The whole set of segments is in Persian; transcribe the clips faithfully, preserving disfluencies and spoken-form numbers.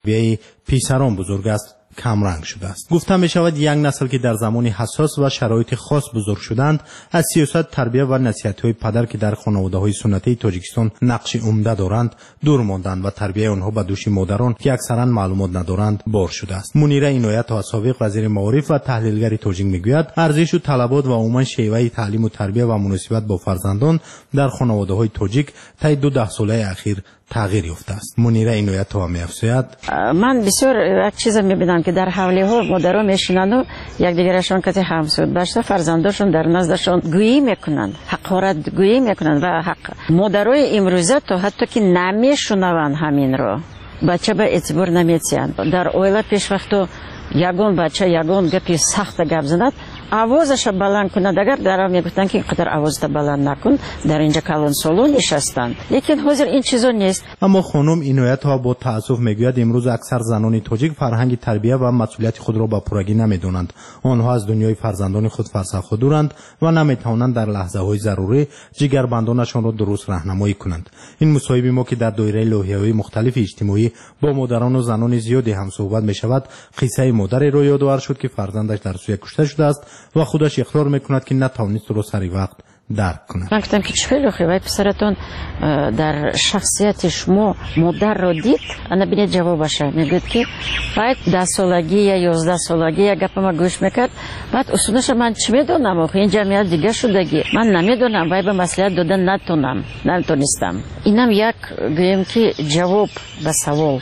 تربیه پسران بزرگ است کمرنگ شده است. گفته می شود یک نسل که در زمان حساس و شرایط خاص بزرگ شدند از سیاست، تربیت و نصیحت‌های پدر که در خانواده‌های سنتی تاجیکستان نقش عمده دارند دور ماندند و تربیت آنها به دوش مادران که اکثرا معلومات ندارند بار شده است. منیره عنایت و سابق وزیر معارف و تحلیلگر تاجیک میگوید ارزش و طلبات و عموما شیوه تعلیم و تربیت و مناسبت با فرزندان در خانواده‌های تاجیک طی دو ده ساله اخیر تغییر یافته است. منیره عنایت تو می‌افزاید: من بسیار یک چیز می‌بینم که در حوله ها مادرها میشینند و یکدیگرشان کتی همسود باشه، فرزنداشون در نزدشان گویی میکنند، حقارت گویی میکنند و حق مادرای امروزه تا حتی که نمیشنوند همین رو بچه به اعتبار نمی‌تیند. در اویلا پیش وقتو یگان بچه یگان گپی سخت گپ زند آوازش بلند کند، اگر در میگفتن که اینقدر آوازت بلند نکن در اینجا کلان سالو نشستند، لیکن حاضر این چیزا نیست. اما خانم عنایت ها با تأسف میگوید امروز اکثر زنان تاجیک فرهنگ تربیت و مسئولیت خود را به پورگی نمیدونند. آنها از دنیای فرزندان خود فرسخ دورند و نمیتوانند در لحظه های ضروری جگربندانشان را درست راهنمایی کنند. این مصاحبه ما که در دایره لوحه‌های مختلف اجتماعی با مادران و زنان زیادی هم صحبت میشود، قصه مادری را یادآور شد که فرزندش در سوی کشته شده است و خودش اقرار میکند که نتوانست رو سری وقت درک کند. من گفتم که چه خیلی پسرتون در شخصیت شما مادر را دید؟ انا بینید جوابش میگوید که باید ده سالگی یا یازده سالگی یا گپ ما گوش میکرد. بعد اصولش من چه میدونم آخه این جمعیت دیگه شدگی من نمیدونم باید به مسئولیت دادن نتونم نتونستم. اینم یک گویم که جواب به سوال.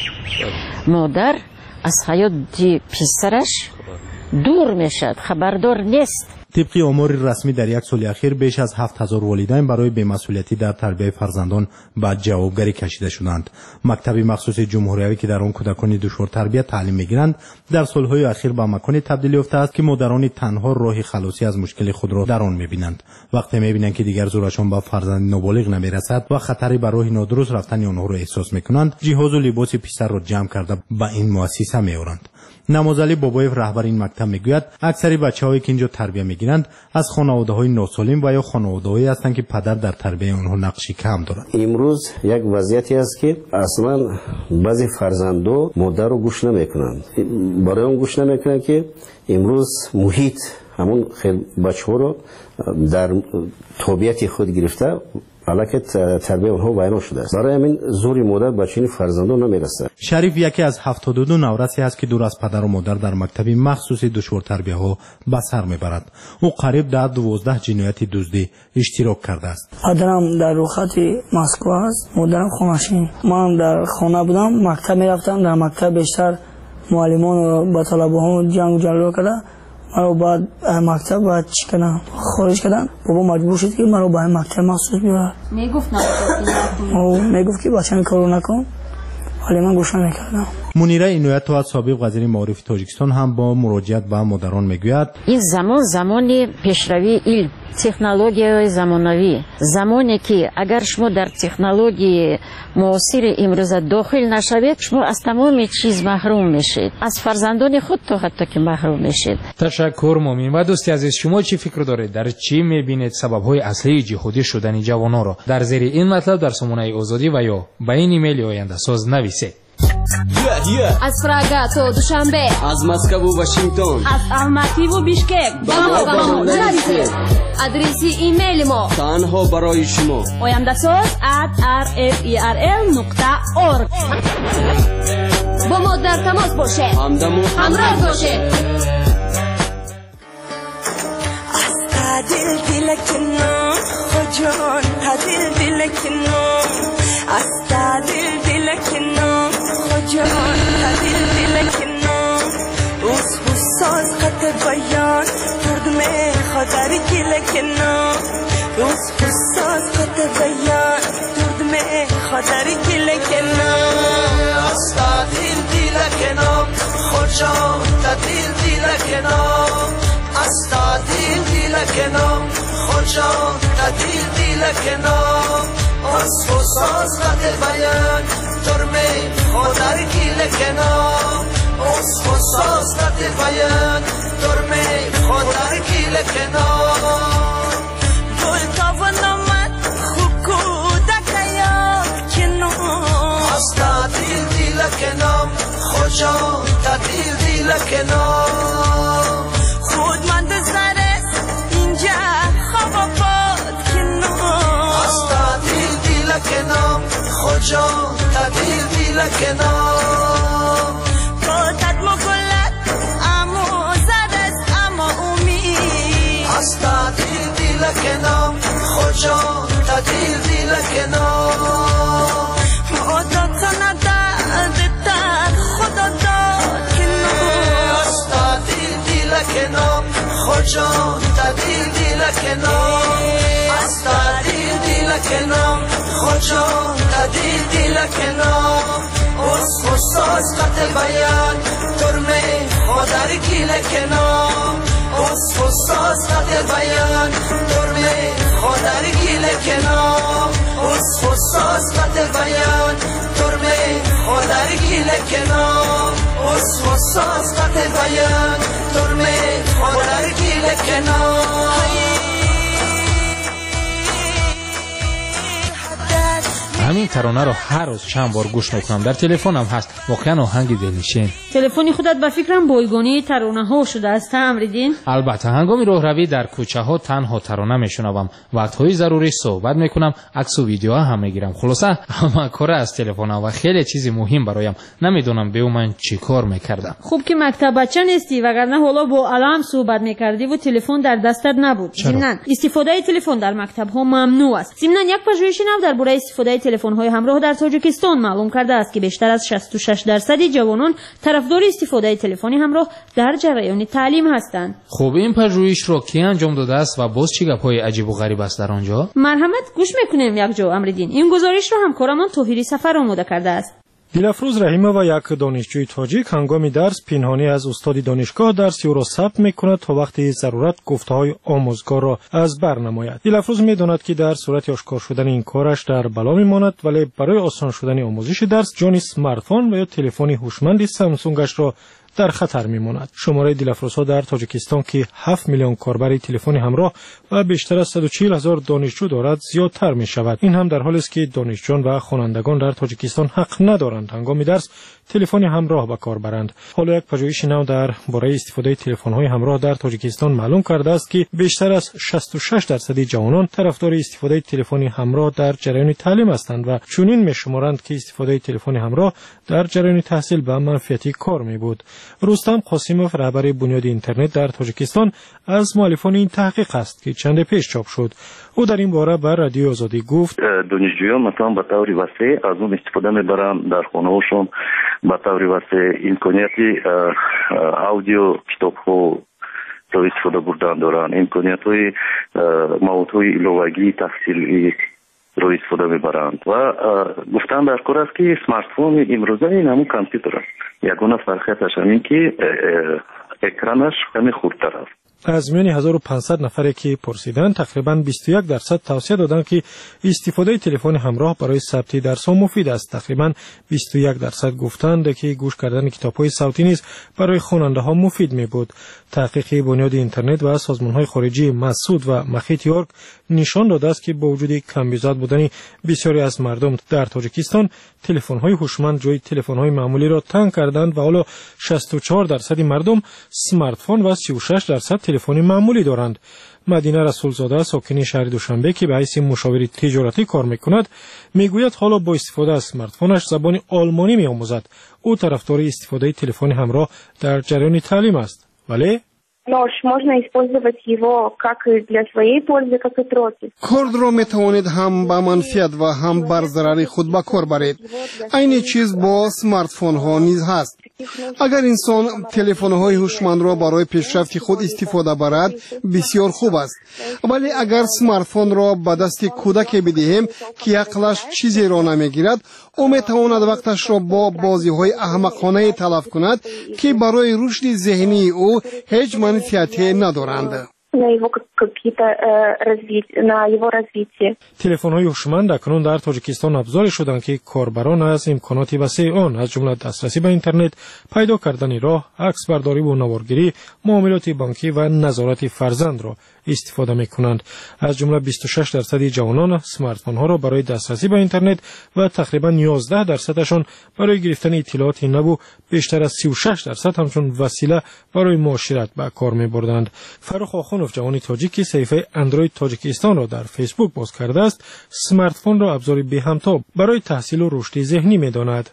مادر از حیات پسرش دور میشد، خبردار نیست. طبق آمار رسمی در یک سال اخیر بیش از هفت هزار والدین برای بی‌مسئولیتی در تربیت فرزندان به جوابگری کشیده شدند. مکتب مخصوص جمهوریتی که در آن کودکان دشوار تربیت تعلیم میگیرند در سالهای اخیر به مکانی تبدیل یافته است که مادران تنها راه خلاصی از مشکل خود را در آن میبینند. وقتی میبینند که دیگر زورشان به فرزند نابالغ نمیرسد و خطری به راه نادرست رفتن آنها را احساس میکنند، جهاز و لباس پسر را جمع کرده به این مؤسسه میآورند. نمازعلی بابایف رهبر این مکتب میگوید اکثر بچه‌هایی که اینجا تربیت میگیرند از خانواده‌های ناسالم و یا خانواده‌هایی هستند که پدر در تربیت آنها نقشی کم دارد. امروز یک وضعیتی است که اصلا بعضی فرزندان مادر رو گوش نمیکنند. برای اون گوش نمیکنند که امروز محیط همون خیلی بچه‌ها رو در طبیعت خود گرفته علاقه تربیت اونها ویران شده است. برای همین زوری مادر بچین فرزندان نمیرسه. شریف یکی از هفتاد و دو نورسی است که دور از پدر و مادر در مکتبی مخصوصی دشوار تربیت ها به سر میبرد. او قریب در دوازده جنایت دزدی اشتراک کرده است. پدرم در روخت مسکو است، مادرم خونشین. من در خانه بودم، مکتب میرفتم. در مکتب بیشتر معلمان و با طلبه ها جنگ و جلال کرده. مرا بعد مکتب بعد چی کنم خارج کردن. بابا مجبور شد که مرا به مکتب مخصوص ببره. میگفت نه او میگفت که بچه این کارو نکن، ولی من گوش نمیکردم. منیره عنایت تو سابق وزیر معارف تاجیکستان هم با مراجعت به مادران میگوید این زمان زمانی پیشروی علم، تکنولوژی زمانوی، زمانی که اگر شما در تکنولوژی معاصر امروز داخل نشوید شما از تمام چیز محروم میشید، از فرزندان خود تا حتی که محروم میشید. تشکر مومین. و دوستی عزیز شما چی فکر دارید؟ در چی میبینید سبب‌های اصلی جهادی شدن جوانان را؟ در زیر این مطلب در سامانه آزادی و یا به این ایمیل آینده ساز نویسید. Yeah, yeah. از پراگا تا دوشنبه، از مسکو و واشنگتن، از الماتی و بیشکک با ما با ما نویسید. آدرس ایمیل ما تنها برای شما آینده ساز at r f e r l نقطه org. با ما در تماس باشه، همدم و همراه باشه. از دل دل کنم خجان، دل دل کنم، از دل دل کنم خجان، دل دل کنم. اوس حساس قط بیان درد میں خدر گل کنم. اوس حساس قط بیان درد میں خدر گل کنم. از دل دل کنم خجان، دل دل کنم. از دل دل کنم خجان، دل دل کنم. اوس حساس قط بیان درد میں خدر گل کنم. اوس حساس قط بیان درد میں خدر گل کنم. گل توانم خوب کودک یا کنم. از دل دل کنم خجا تدیر دیل کنام خود من دزاره اینجا خواب باد کنام از تدیر دیل کنام خجا تدیر دیل کنام قطعت مکلت اما زدست اما امید از تدیر دیل کنام خجا تدیر دیل کنام خدا تندد تد خدا داد کنام از تدیر دیل کنام خجا تدیر دیل کنام از تدیر دیل کنام خجا تدیر دیل کنام اس خصاص قتل بیان ترمه خودر گیل کنام اس خصاص قتل بیان ترمه خودر گیل کنام اس خصاص قتل بیان ترمه خودر گیل کنام اس خصاص قتل بیان ترمه خودر گیل کنام همین ترانه رو هر روز چند بار گوش میکنم. در تلفنم هست، واقعا آهنگ دلنشین. تلفنی خودت به فکرم بایگانی ترانه ها شده است امریدین؟ البته هنگام راهروی در کوچه ها تنها ترانه میشنوم، وقت‌های ضروری صحبت میکنم، عکس و ویدیو هم میگیرم. خلاصه همه کار از تلفن و خیلی چیزی مهم برایم. نمیدونم به من چی کار میکردم. خوب که مکتب بچه نیستی، وگرنه حالا با علم صحبت میکردی و تلفن در دستت نبود. ضمناً استفاده تلفن در مکتب ها ممنوع است. ضمناً یک پژوهش نو درباره استفاده تلفن های همراه در تاجیکستان معلوم کرده است که بیشتر از شصت و شش درصد جوانان طرفدار استفاده تلفنی همراه در جریان تعلیم هستند. خب این پژوهش رو کی انجام داده است و باز چه گپ‌های عجیب و غریب است در آنجا؟ مرحمت گوش میکنیم یک جا امریدین. این گزارش رو همکارمان طاهری سفر آماده کرده است. دلافروز رحیمه و یک دانشجوی تاجیک هنگام درس پنهانی از استاد دانشگاه درسی او را ثبت میکند تا وقتی ضرورت گفته‌های آموزگار را از بر نماید. دلافروز میداند که در صورت آشکار شدن این کارش در بلا میماند، ولی برای آسان شدن آموزش درس جان اسمارتفون و یا تلفن هوشمند سامسونگش را در خطر میماند. شماره دلافروزها در تاجیکستان که هفت میلیون کاربر تلفن همراه و بیشتر از صد و چهل هزار دانشجو دارد زیادتر می شود. این هم در حالی است که دانشجویان و خوانندگان در تاجیکستان حق ندارند هنگام درس تلفن همراه به کار برند. حالا یک پژوهش نو در باره استفاده تلفن‌های همراه در تاجیکستان معلوم کرده است که بیشتر از شصت و شش درصد جوانان طرفدار استفاده تلفن همراه در جریان تعلیم هستند و چنین می‌شمارند که استفاده تلفن همراه در جریان تحصیل به منفعتی کار می‌بود. رستم قاسموف رهبر بنیاد اینترنت در تاجیکستان از مؤلفان این تحقیق است که چند پیش چاپ شد. او در این باره بر رادیو آزادی گفت دانشجویان مثلا به طور وسیع از اون استفاده می‌برند در خانه‌هاشون، به طور وسیع امکانیتی آودیو کتاب‌ها رو استفاده بردن دارند، امکانیت‌های موادهای ایلوگی تحصیلی رو استفاده می‌برند و گفتن در کار است که اسمارت فون امروزه این همون کامپیوتر است. یگانه فرقیتش همین که اکرانش خیلی خردتر است. از میان هزار و پانصد نفری که پرسیدند تقریباً بیست و یک درصد توصیه دادند که استفاده تلفن همراه برای ثبت درس‌ها مفید است. تقریباً بیست و یک درصد گفتند که گوش کردن کتاب‌های صوتی نیز برای خواننده‌ها مفید می‌بود. تحقیق بنیاد اینترنت و سازمان‌های خارجی مسعود و مخیط یورک نشان داده است که با وجود کمبود بودن بسیاری از مردم در تاجیکستان تلفن‌های هوشمند جای تلفن‌های معمولی را تنگ کردند و حالا شصت و چهار درصد مردم اسمارتفون و سی و شش درصد تلفن معمولی دارند. مدینه رسولزاده ساکن شهر دوشنبه که به حیث مشاور تجارتی کار میکند میگوید حالا با استفاده از اسمارتفونش زبان آلمانی میآموزد. او طرفدار استفاده تلفن همراه در جریان تعلیم است. ولی Нож можно использовать его как и для своей пользы, как и против. کرد را می توانید هم به منفعت و هم بر ضرر خود به کار برید. این چیز با اسمارت فون ها نیز هست. اگر انسان تلفن های هوشمند را برای پیشرفت خود استفاده برد بسیار خوب است، ولی اگر اسمارت فون را به دست کودک بدهیم که عقلش چیزی را نمیگیرد، او می تواند وقتش را با بازی های احمقانه تلف کند که برای رشد ذهنی او هیچ منفعتی ندارند. на его какие-то развитие, на его развитие. تلفن‌های هوشمند اکنون در تاجیکستان ابزاری شدند که کاربران از امکانات وسیع آن از جمله دسترسی به اینترنت، پیدا کردن راه، عکس برداری و نوارگیری، معاملات بانکی و نظارت فرزند را استفاده می‌کنند. از جمله بیست و شش درصد جوانان اسمارت‌فون‌ها را برای دسترسی به اینترنت و تقریباً یازده درصدشان برای گرفتن اطلاعات نو و بیشتر از سی و شش درصد همچون وسیله برای معاشرت به کار می‌بردند. فرخ آخونوف جوانی تاجیکی صفحه اندروید تاجیکستان را در فیسبوک باز کرده است. اسمارت‌فون را ابزاری به همتا برای تحصیل و رشد ذهنی می‌داند.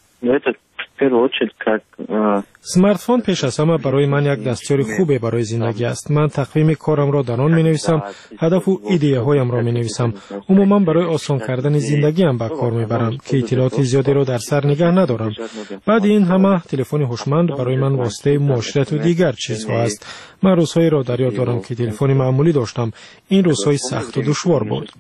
اسمارتفون پیش از همه برای من یک دستیار خوبه برای زندگی است. من تقویم کارم را در آن می نویسم، هدف و ایده هایم را می نویسم. عموما برای آسان کردن زندگی هم به کار می برم که اطلاعات زیادی را در سر نگه ندارم. بعد این همه تلفن هوشمند برای من واسطه معاشرت و دیگر چیزها است. من روزهایی را در یاد دارم که تلفن معمولی داشتم. این روزهای سخت و دشوار بود.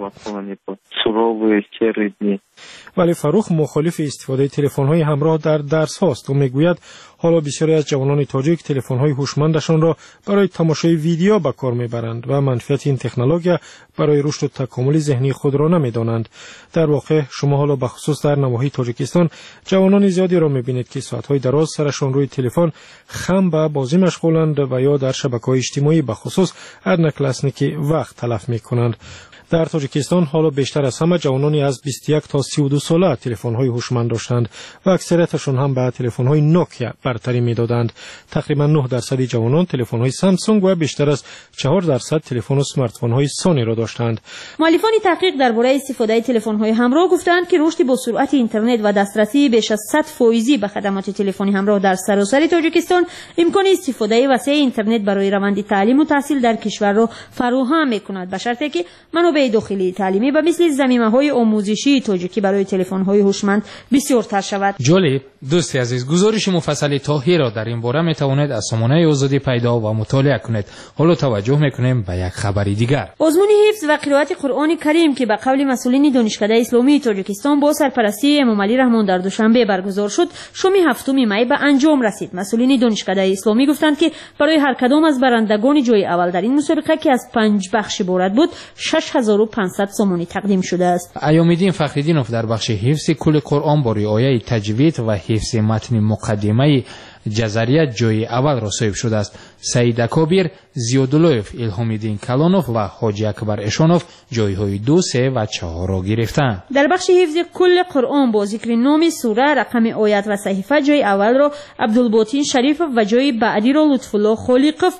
ولی فروخ مخالف استفاده تلفن‌های همراه در درس هاست و میگوید حالا بسیاری از جوانان تاجیک تلفن‌های هوشمندشان را برای تماشای ویدیو به کار میبرند و منفعت این تکنولوژی برای رشد و تکامل ذهنی خود را نمیدانند. در واقع شما حالا به خصوص در نواحی تاجیکستان جوانان زیادی را میبینید که ساعت‌های دراز سرشان روی تلفن خم به بازی مشغولند و یا در شبکه‌های اجتماعی به خصوص هر نکلسنی که وقت تلف میکنند. در تاجیکستان حالا بیشتر از همه جوانانی از بیست و یک تا سی و دو ساله تلفن‌های هوشمند داشتند و اکثریتشان هم به تلفن‌های نوکیا برتری می‌دادند. تقریباً نه درصد جوانان تلفن‌های سامسونگ و بیشتر از چهار درصد تلفن و اسمارتفون‌های سونی را داشتند. مؤلفان تحقیق درباره استفاده تلفن‌های همراه گفتند که رشد با سرعت اینترنت و دسترسی بیش از صد فیصد به خدمات تلفنی همراه در سراسر تاجیکستان امکان استفاده وسیع اینترنت برای روند تعلیم و تحصیل در کشور را فراهم می‌کند، به شرطی که منابع داخلی تعلیمی و مثل زمینه‌های آموزشی تاجیکی برای تلفن‌های هوشمند بسیارتر شود. جالب. دوستی عزیز، گزارش مفصل تاهی را در این باره میتوانید از سامانه آزادی پیدا و مطالعه کنید. حالا توجه میکنیم به یک خبری دیگر. آزمون حفظ و قرائت قرآن کریم که به قول مسئولین دانشکده اسلامی تاجیکستان با سرپرستی امام علی رحمان در دوشنبه برگزار شد، شام هفتم می به انجام رسید. مسئولین دانشکده اسلامی گفتند که برای هر کدام از برندگان جای اول در این مسابقه که از پنج بخش عبارت بود، شش هزار و پانصد سامانی تقدیم شده است. ایام‌الدین فخرالدینوف در بخش حفظ کل قرآن با رعایت تجوید و حفظ متن مقدمه جزریه جای اول را صاحب شده است. سعید اکابر، زیاداللهف، الهام‌الدین کلانوف و حاجی اکبر اشانوف جایهای دو، سه و چهار را گرفتند. در بخش حفظ کل قرآن با ذکر نام سوره، رقم آیت و صحیفه جای اول را عبدالباطن شریف و جای بعدی را لطف‌الله خالقов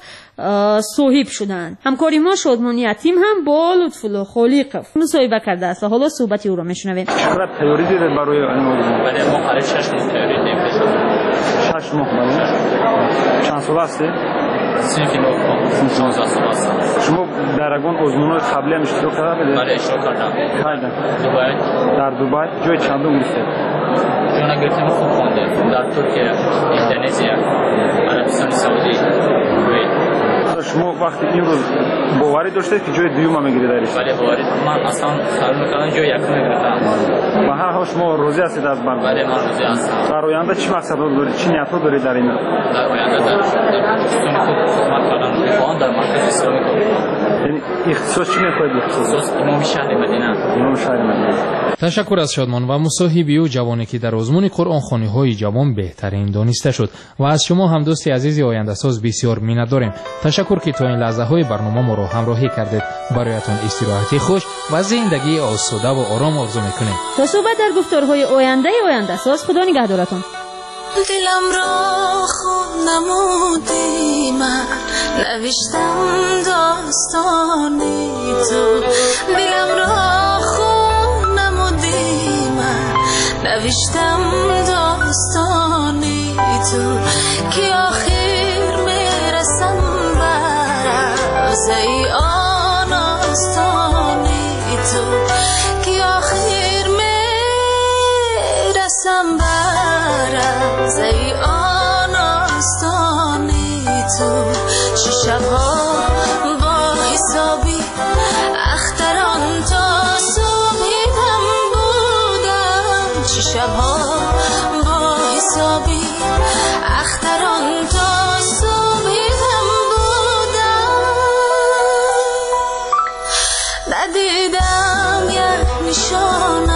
صاحب شدند. همکاری ما شادمان یتیم هم با لطف‌الله خالقов مصاحبه کرده است. حالا صحبت او را میشنویم. چقدر تئوری دیده برای برای مخالف شش ماه تئوری دیده. شش ماه برای چند سال است؟ سنفی نو شانزده سال است. شما در اون آزمون قبلی هم اشتراک کردید؟ بله اشتراک کردم. کردم. دبی. در دبی جای چندم گرفتید؟ جونا گرفتم خوب خوندم. در ترکیه، اندونزیا، عربستان سعودی. شما وقتی این روز باوری داشتید که جای دوم میگیرید درش؟ بله باوری. من اصلا خیال می‌کردم جای یکم میگیرم. به هر حال شما راضی هستید از من؟ بله من راضی هستم. در آینده چی مقصد دارید؟ چی نیت دارید در این؟ در آینده در دوستان خود خدمت کردن با آن در مرکز اسلامی کار. یعنی اختصاص چی می‌خواهید؟ اختصاص امام شهر مدینه. امام شهر مدینه. تشکر از شادمان و مصاحبی و جوانی که در آزمون قرآن خوانی‌های جوان بهترین دانسته شد و از شما هم دوستی عزیزی آینده ساز بسیار مینت داریم. تشکر که تا این لحظه های برنامه ما رو همراهی کردید. برایتان استراحتی خوش و زندگی آسوده و آرام آرزو میکنیم. تا صحبت در گفتارهای آینده آینده ساز. خدا نگهدارتون. دلم را خود نمودی، من نوشتم داستانی تو. دلم را خود نمودی، من نوشتم داستانی تو که آخر میرسم ای آن آستانی تو که آخر میرسم برز ای آن آستانی تو. چه شبها با حسابی اختران تا صبح دم بودم، چه شبها با حسابی اختران تا صبح دم بودم. نشانم